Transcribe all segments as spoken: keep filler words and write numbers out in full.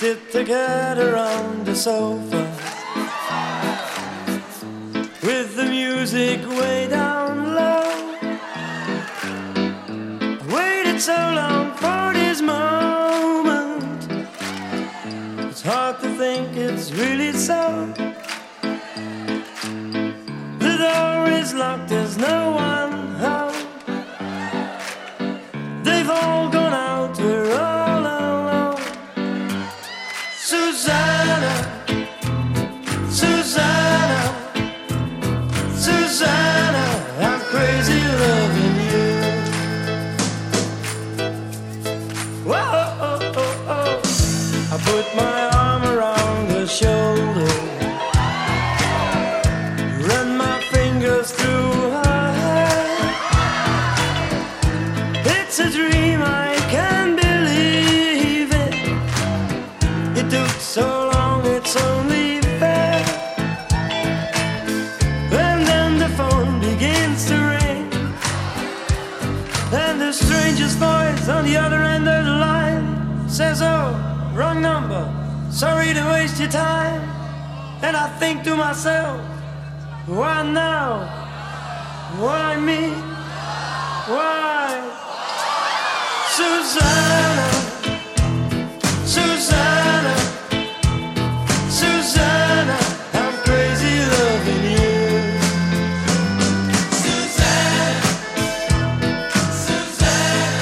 sit together on the sofa with the music way down low. I waited so long for this moment. It's hard to think it's really so. The door is locked, there's no one home. They've all gone out, we're all alone. Susanna, Susanna, Susanna, I'm crazy loving you. Whoa, oh, oh, oh. I put my arm around her shoulder, run my fingers through her hair. It's a dream, I can't believe it. It took so long, it's only fair. And then the phone begins to ring, and the strangest voice on the other end of the line says, oh, wrong number, sorry to waste your time. And I think to myself, why now? Why me? Why? Susanna, Susanna, Susanna, I'm crazy loving you. Susanna, Susanna,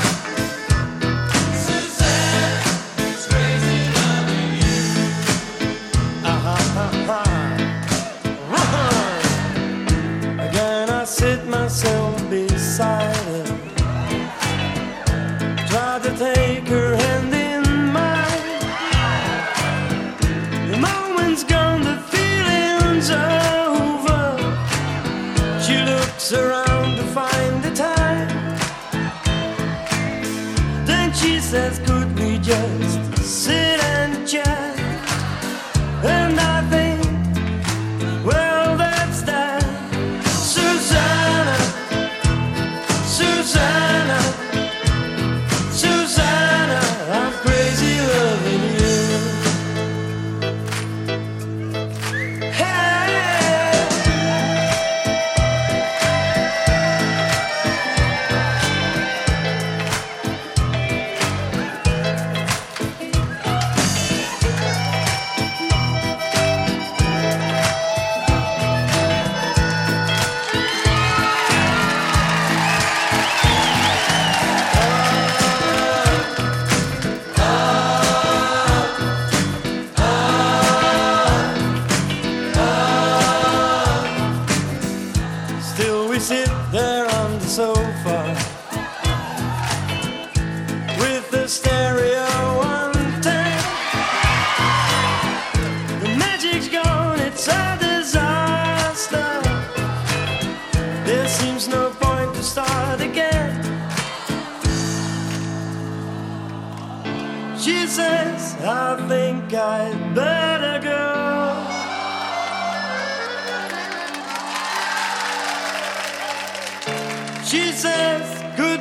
Susanna, it's crazy loving you. Ah, ah, ah, ah. Again I sit myself beside her, try to take her hand in mine. The moment's gone, the feeling's over. She looks around to find the time. Then she says, could we just sit and chat? And I think, well, that's that. Susanna, Susanna, Susanna, I'm crazy loving you. Hey. Still we sit there on the sofa with the stereo on ten. The magic's gone, it's a disaster. There seems no point to start again. She says, I think I'd better go. She says, could